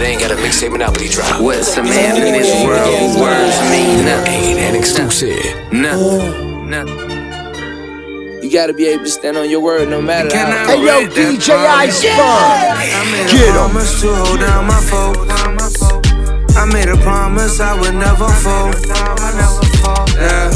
they ain't got a mixtape monopoly drop. What's a man in this world whose words mean nothing? Ain't an exclusive. Nothing. You gotta be able to stand on your word no matter how. Hey yo, DJ Iceberg, Get em. To hold down my folks. I made a promise I would never fold. Yeah.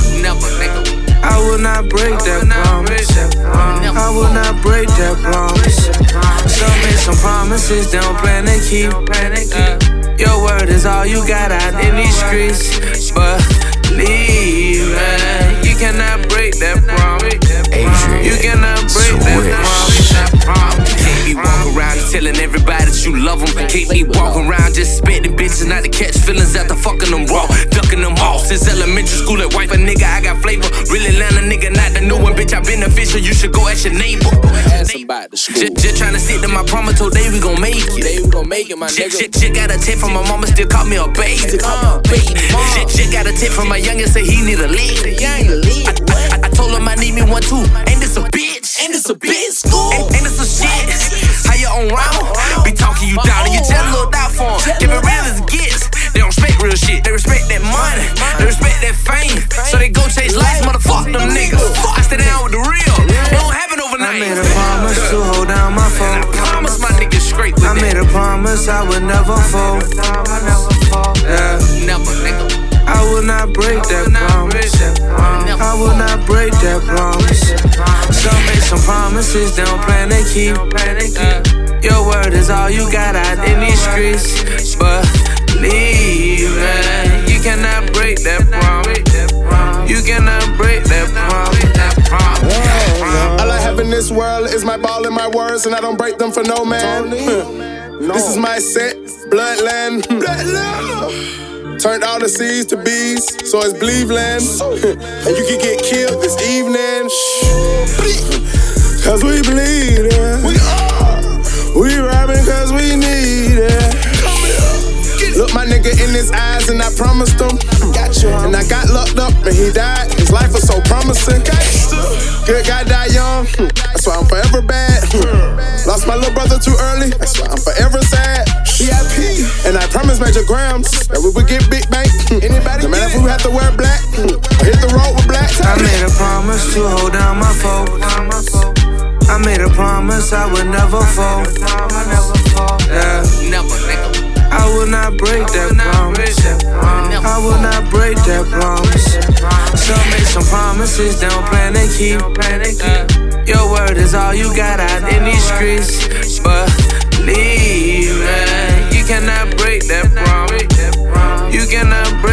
I will not break that promise. I will not break that promise. Some made some promises, they don't plan to keep. Your word is all you got out in these streets. Believe it, you cannot break that promise. You cannot break that promise. Can't be walking around telling everybody that you love them. Can't be walking around just spitting bitches not to catch feelings after fucking them raw. Ducking them off since elementary school at wife a nigga, I got flavor. Really land a nigga, not the new one, bitch, I beneficial. You should go ask your neighbor. Just trying to stick to my promise, today we gon' make it. Today we gon' make it, my nigga. Shit got a tip from my mama, still call me a baby. Shit got a tip from my youngest, say he need a lead. I told him I need me one too. Ain't this a bitch? Ain't this a bitch school? Ain't this some shit? How you on round? Be talking you down and you just looked out for him. Give it real as it gets. They don't respect real shit. They respect that money. They respect that fame. So they go chase lights, motherfuck them niggas. I stay down with the real. It don't happen overnight. I made a promise to hold down my phone. I promise my niggas straight with I made a promise I would never fold. Yeah. Never, nigga. I will not break that promise. I will not break that promise. Some make some promises, they don't plan to keep. Your word is all you got out in these streets. Believe it, you cannot break that promise. You cannot break that promise. All I have in this world is my ball and my words, and I don't break them for no man. This is my set, bloodland. Turned all the C's to B's, so it's Bleveland. And you can get killed this evening. Cause we bleed it. We robbing cause we need it. Look my nigga in his eyes and I promised him. And I got locked up and he died. His life was so promising. Good guy died young, that's why I'm forever bad. Lost my little brother too early, that's why I'm forever sad. VIP, and I promised Major Grams that we would get big bank. No matter if we have to wear black or hit the road with black. I made a promise to hold down my folks. I made a promise I would never fold. Yeah. Never, nigga. I will not break that promise. I will not break that promise. Some make some promises, they don't plan to keep. Your word is all you got out in these streets. Believe it, you cannot break that promise. You cannot break